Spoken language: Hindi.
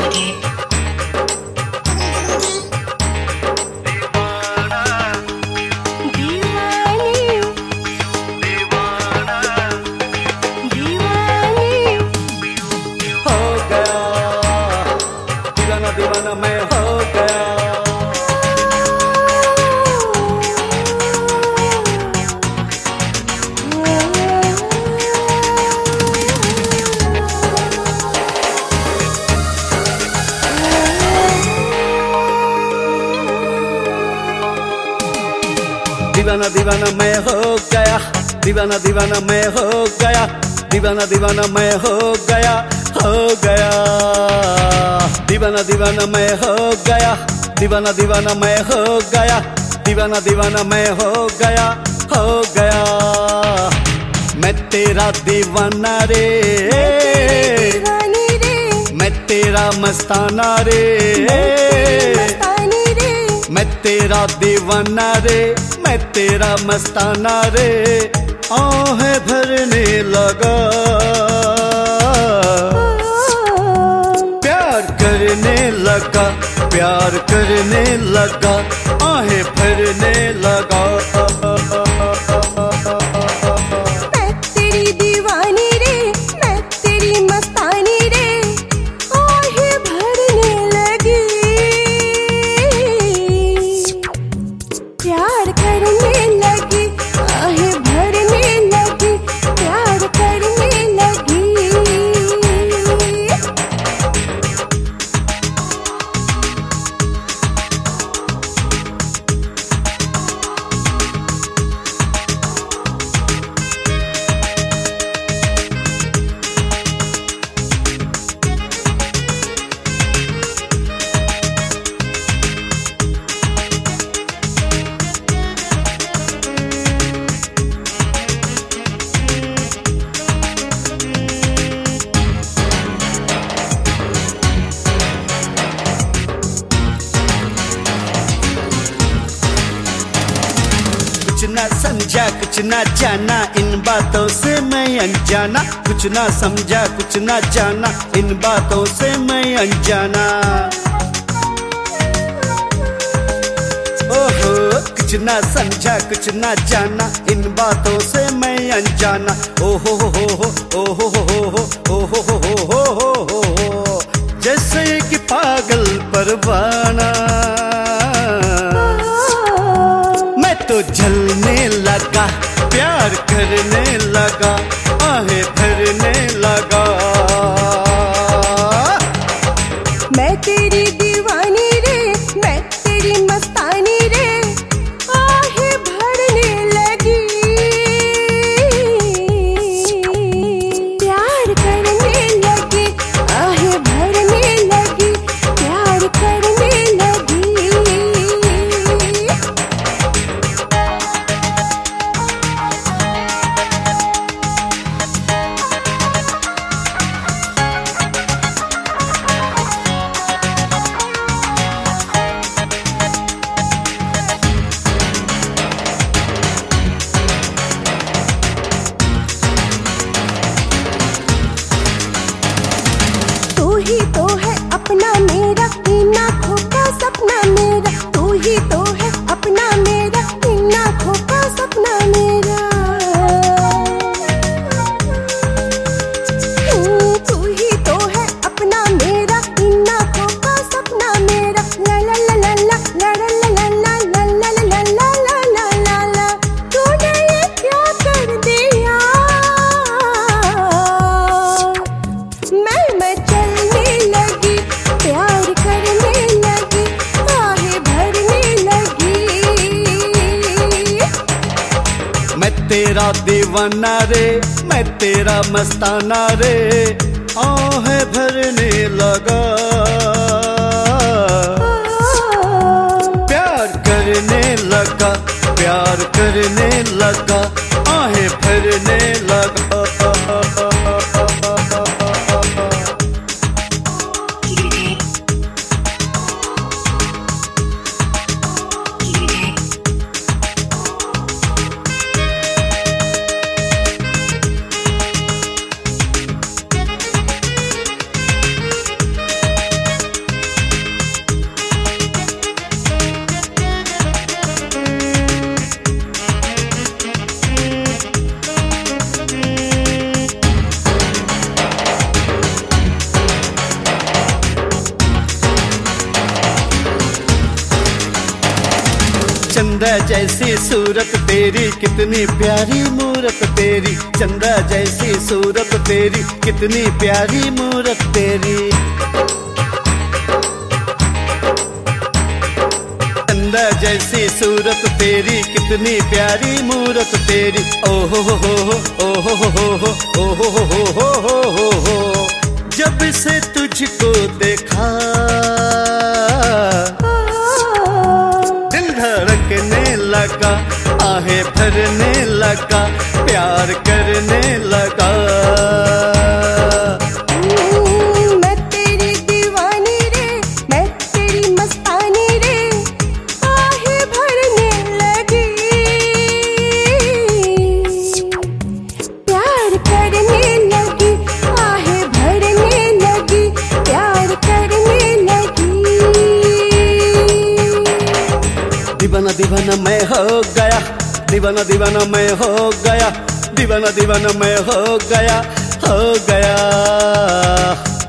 दीवाना मैं हो गया। दीवाना दीवाना मैं हो गया, दीवाना दीवाना मैं हो गया, दीवाना दीवाना मैं हो गया, हो गया। दीवाना दीवाना मैं हो गया, दीवाना दीवाना मैं हो गया, दीवाना दीवाना मैं हो गया, हो गया। मैं तेरा दीवाना रे, मैं तेरा मस्ताना रे, मैं तेरा दीवाना रे, मैं तेरा मस्ताना रे। आहें भरने लगा, प्यार करने लगा, प्यार करने लगा, आहें भरने लगा। मैं तेरी दीवानी रे, मैं तेरी मस्तानी रे, आहें भरने लगी। प्यार करने लगी, आहें भरने लगी, प्यार करने लगी। कुछ ना समझा कुछ ना जाना, इन बातों से मैं अनजाना। कुछ ना समझा कुछ ना जाना, इन बातों से मैं अनजाना। ओहो कुछ ना समझा कुछ ना जाना, इन बातों से मैं अनजाना। ओहो हो ओहो हो ओहो हो, जैसे कि पागल परवाना मैं तो जलने लगा, प्यार करने लगा, आहें भरने लगा। मैं तेरी दीवानी रे, मैं तेरी मस्तानी रे, आहें भरने लगी। प्यार करने लगी, आहें भरने लगी, प्यार करने लगी। तू ही तो है अपना मेरा, इन आँखों का सपना मेरा। तू ही तो है अपना मेरा, इन आँखों का सपना मेरा। तू ही तो है अपना मेरा, इन आँखों का सपना मेरा। ला ला ला ला ला ला ला ला ला ला ला ला ला ला ला ला। तूने ये क्या कर दिया, मैं चलने लगी, प्यार करने लगी, आहें भरने लगी। मैं तेरा दीवाना रे, मैं तेरा मस्ताना रे, आहें भरने लगा। प्यार करने लगा, प्यार करने लगा, आहें भरने लगा। चंदा जैसी सूरत तेरी कितनी प्यारी मूरत तेरी, चंदा जैसी सूरत तेरी कितनी प्यारी मूरत तेरी। चंदा जैसी सूरत तेरी कितनी प्यारी मूरत तेरी। ओ हो हो हो ओ हो हो हो ओ हो हो हो। जब से तुझको देखा दिल धड़कने लगा, आहें भरने लगा, प्यार करने लगा। मैं तेरी दीवानी रे, मैं तेरी मस्तानी रे, आहें भरने लगी, प्यार करने लगी, आहें भरने लगी, प्यार करने लगी। दीवाना दीवाना मैं हो गया, दीवाना दीवाना मैं हो गया, दीवाना दीवाना मैं हो गया, हो गया।